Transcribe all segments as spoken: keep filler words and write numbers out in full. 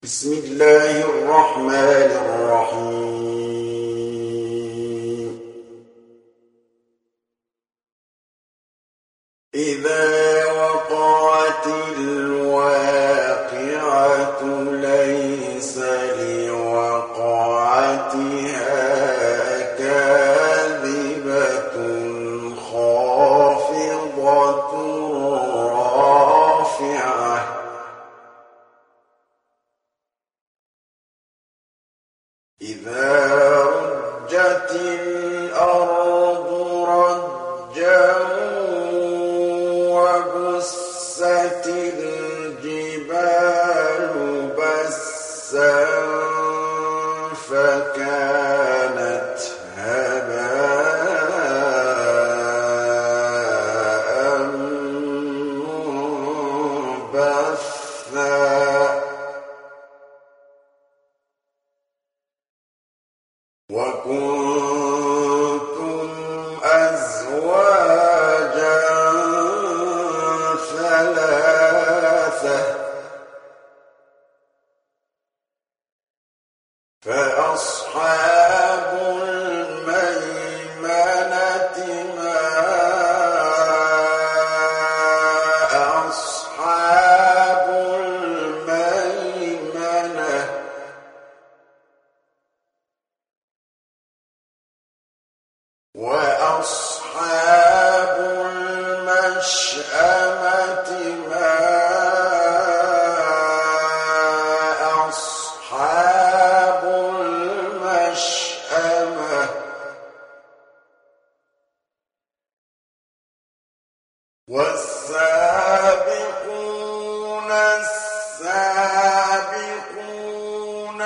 بسم الله الرحمن الرحيم إذا وقعت الواقعة ليس لوقعتها كاذبة خافضة رافعة إذا رجت الأرض رجا وبست الجبال بسا فكانت هباء منبثا وكنتم أزواجا ثلاثة فأصحاب الميمنة ما أصحاب الميمنة وأصحاب المشأمة ما أصحاب المشأمة والسابقون السابقون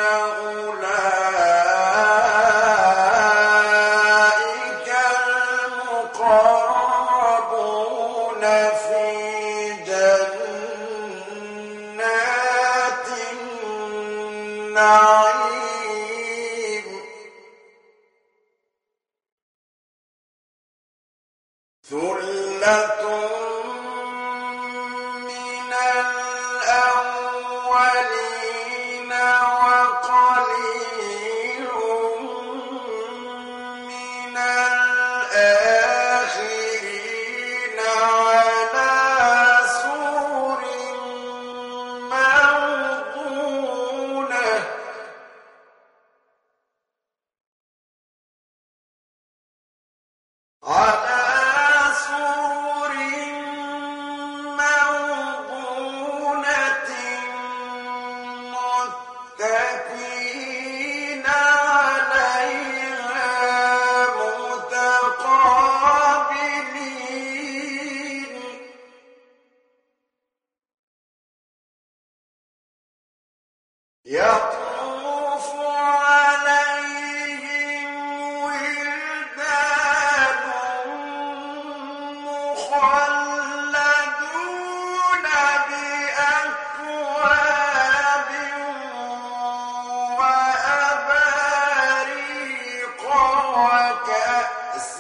أولئك المقربون في جنات النعيم ثلة من الأولين وقليل من الآخرين على سرر موضونة على سرر موضونة متكئين عليها متقابلين يطوف عليهم ولدان مخلدون بأكواب وأباريق وكأس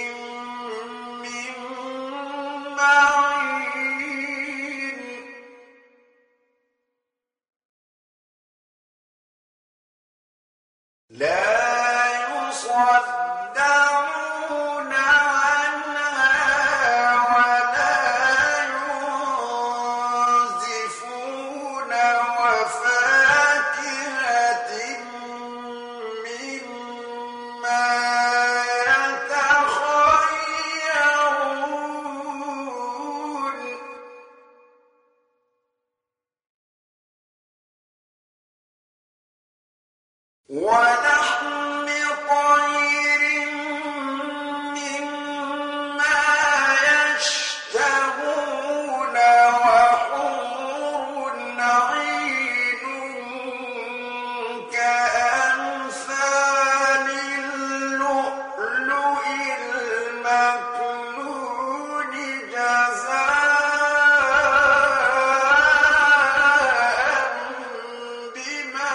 من معين لا يصدعون عنها ولا ينزفون وفاكهة مما يتخيرون ولحم طير مما يشتهون وحور عين كأمثال اللؤلؤ المكنون جزاء بما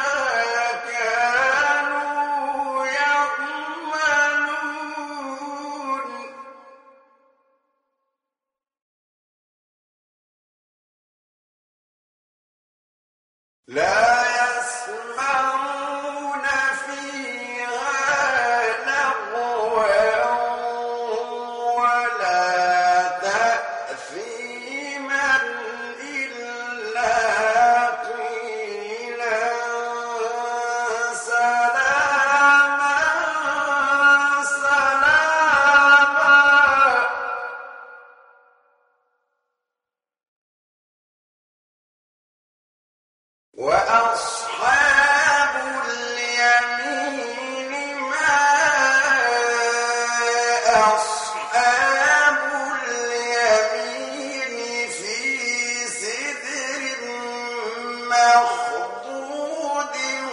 كانوا يعملون لا وأصحاب اليمين ما أصحاب اليمين في سدر مخضود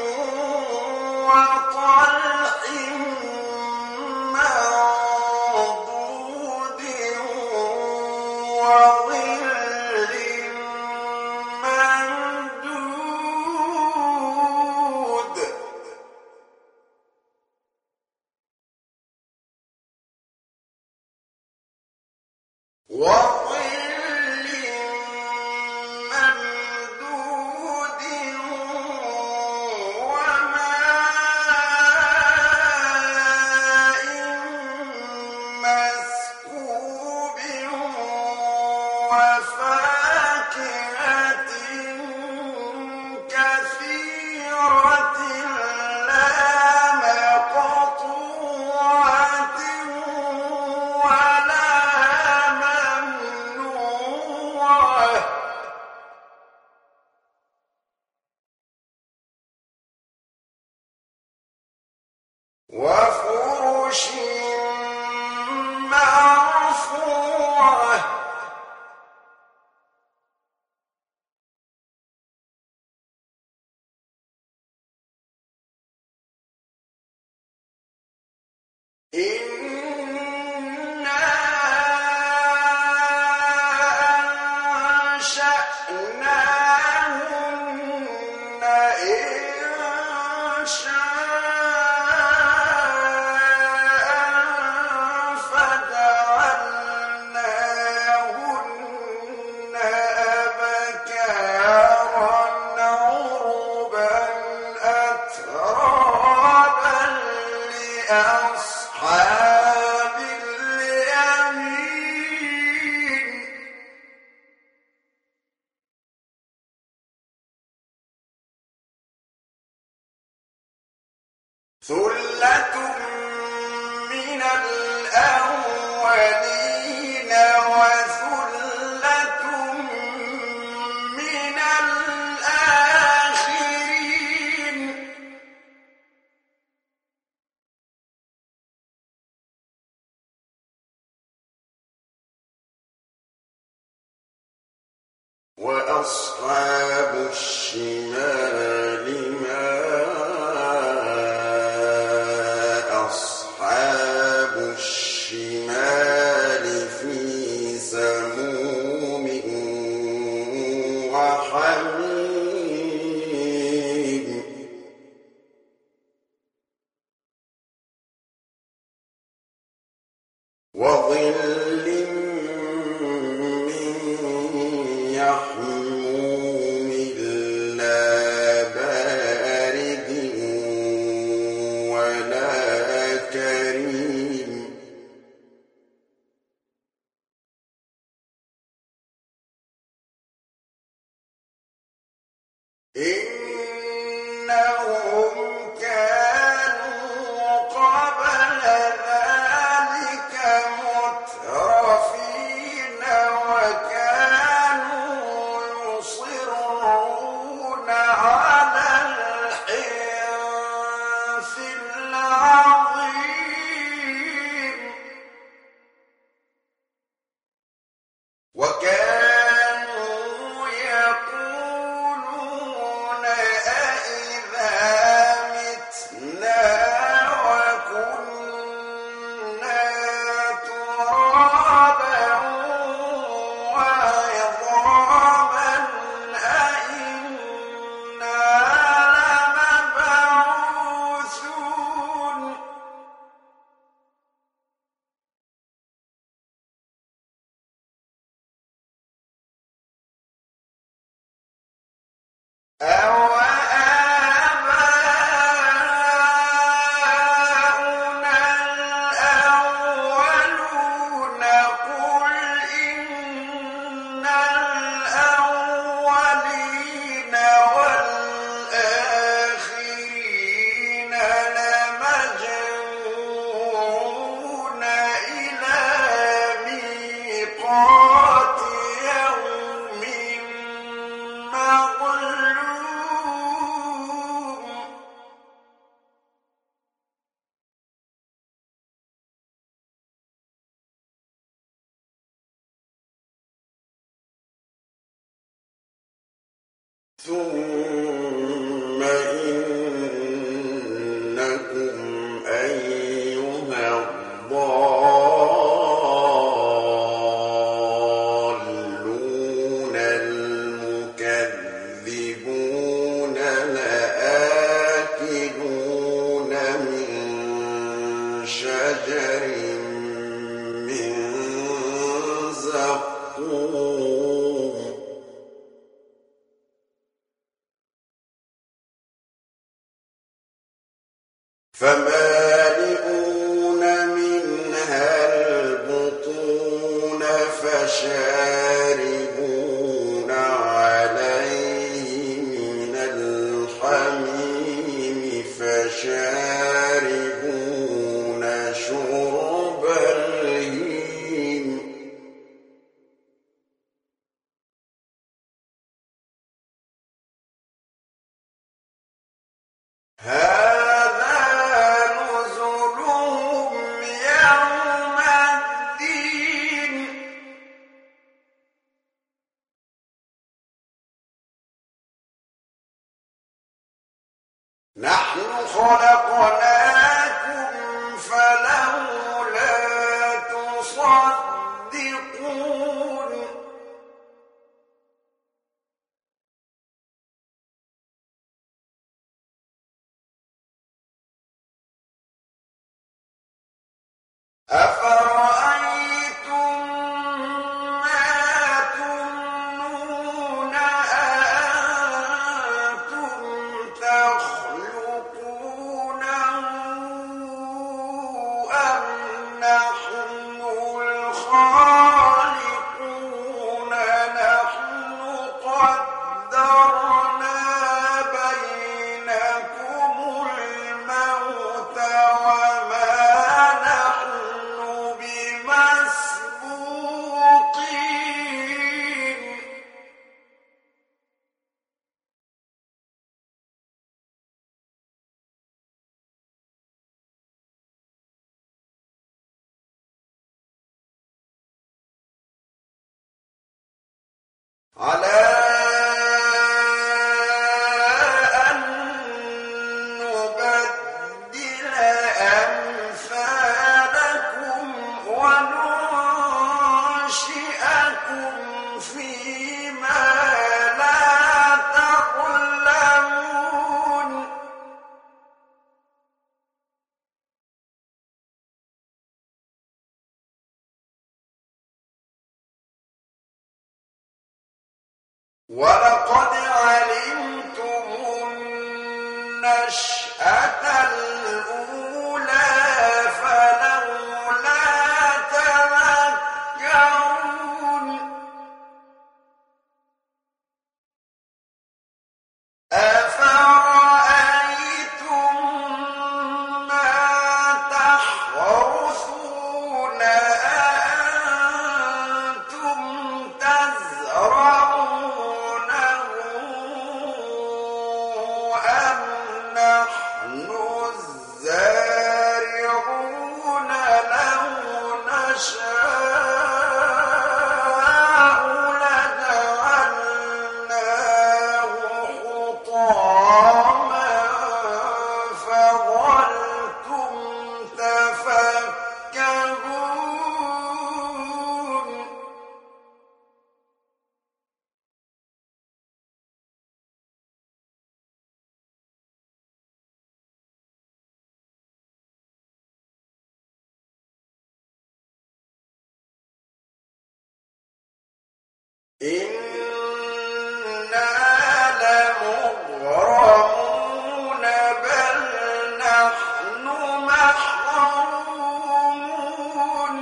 وطلح منضود وظل ممدود وظل ممدود وماء مسكوب وفاكهة كثيرة لا مقطوعة ولا ممنوعة وفرش مرفوعة إنا أنشأناهن إنشاء فجعلناهن أبكارا عربا أترابا لأصحاب اليمين ثلة من الأولين وثلة من الآخرين وأصحاب الشمال ما أصحاب الشمال في سموم وحميم وظل من يحموم لا بارد ولا كريم إنهم كانوا قبل ذلك مترفين وكانوا يصرون على الحنث العظيم وكانوا يقولون أئذا متنا وكنا ترابا وعظاما أئنا ثم إنكم أيها الضالون المكذبون لآكلون من شجر من زقوم فمالئون منها البطون فشاربون عليه من الحميم فشاربون شرب الهيم هذا نزلهم يوم الدين نحن خلقناكم فلولا تصدقون أفرأيتم ما تمنون أأنتم تخلقونه أم نحن الخالقون نحن قدرنا بينكم الموت وما نحن بمسبوقين على أن نبدل أمثالكم وننشئكم فيما لا تعلمون ولقد علمتم النشأة الأولى فلولا تذكرون أفرأيتم ما تحرثون أأنتم تزرعونه أم نحن الزارعون لو نشاء لجعلناه حطاما فظلتم تفكهون إنا لمغرمون بل نحن محرومون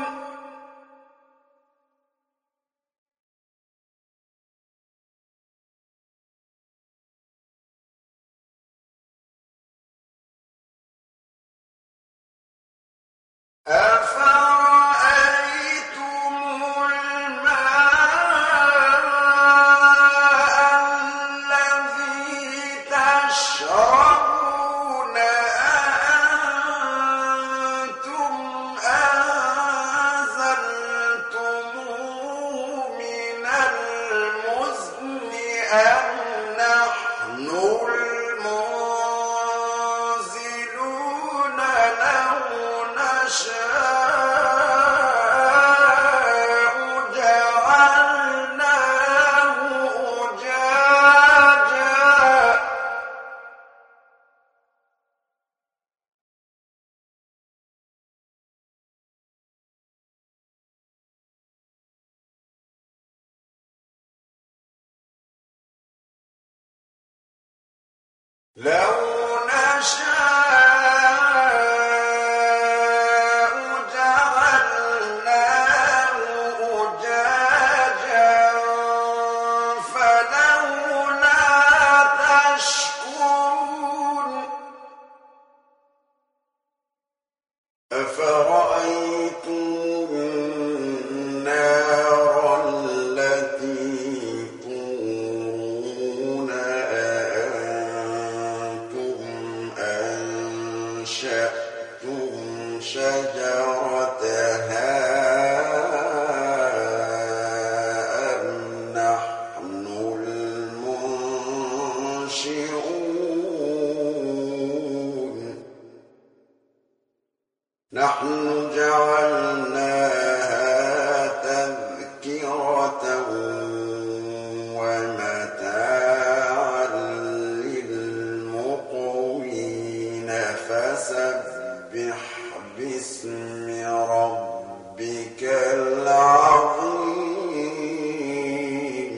أفرأيتم الماء الذي تشربون أأنتم أنزلتموه من المزن أم نحن المنزلون لو نشاء جعلناه أجاجا لو نشاء جعلناه أجاجا فلولا تشكرون أفرأيتم النار التي تورون أأنتم أنشأتم شجرتها أم نحن المنشئون نحن جعلناها تذكرة ومتاعا للمقوين فسبح باسم ربك العظيم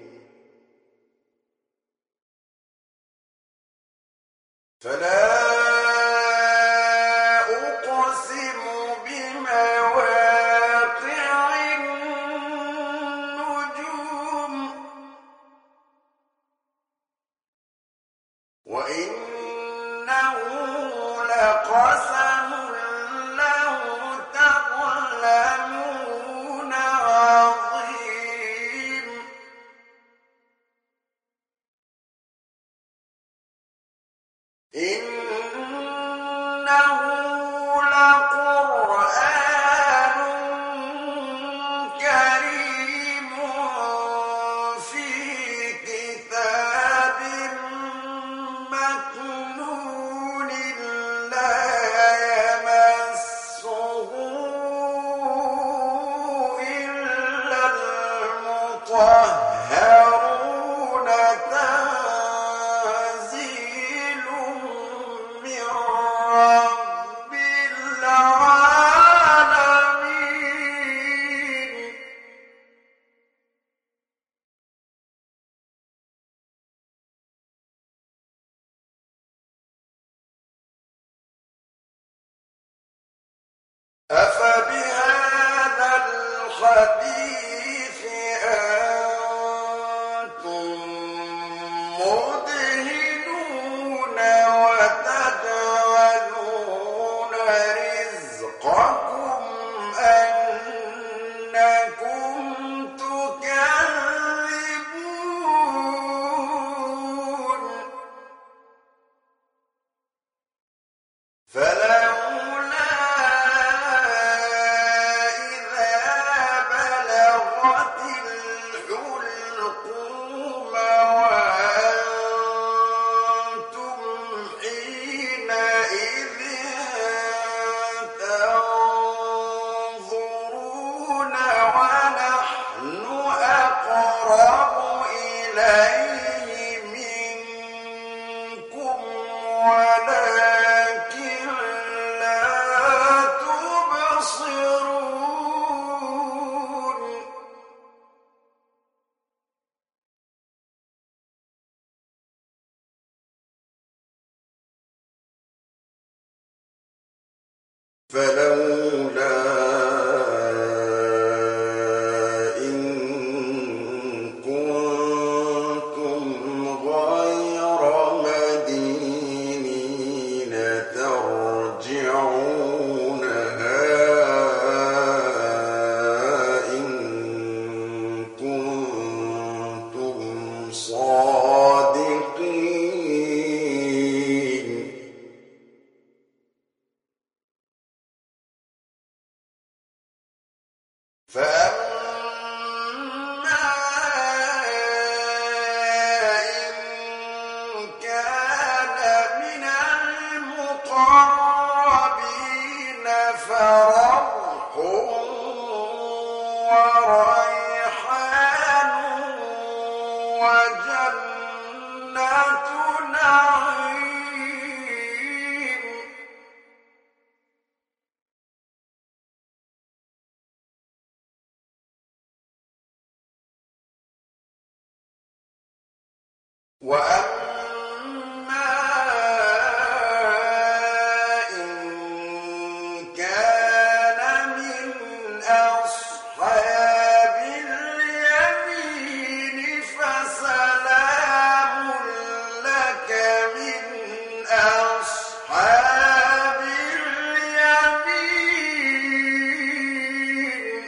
فلا أقسم بمواقع النجوم وإنه لقسم لو تعلمون عظيم إنه لقرآن كريم في كتاب مكنون لا يمسه إلا المطهرون تنزيل من رب العالمين أفبهذا الحديث أنتم مدهنون وتجعلون رزقكم أنكم تكذبون فلولا إذا بلغت الحلقوم وأنتم حينئذ تنظرون ونحن أقرب إليه منكم ولكن لا تبصرون فلولا إن كنتم غير مدينين ترجعونها إن كنتم صادقين كان من المقربين فروح وريحان وجنة نعيم. وأما إن كان من أصحاب اليمين فسلام لك من أصحاب اليمين.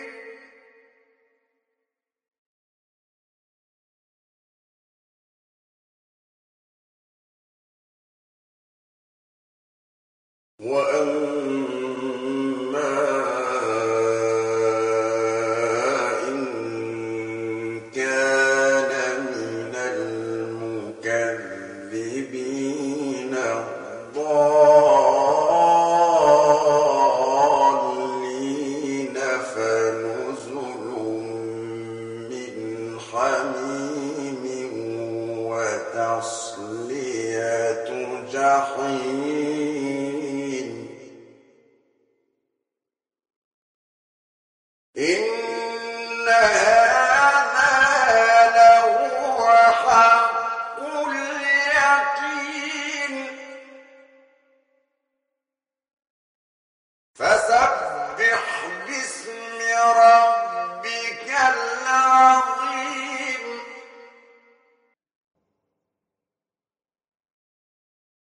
وأما إن كان من المكذبين الضالين فنزل من حميم وتصلية جحيم. إن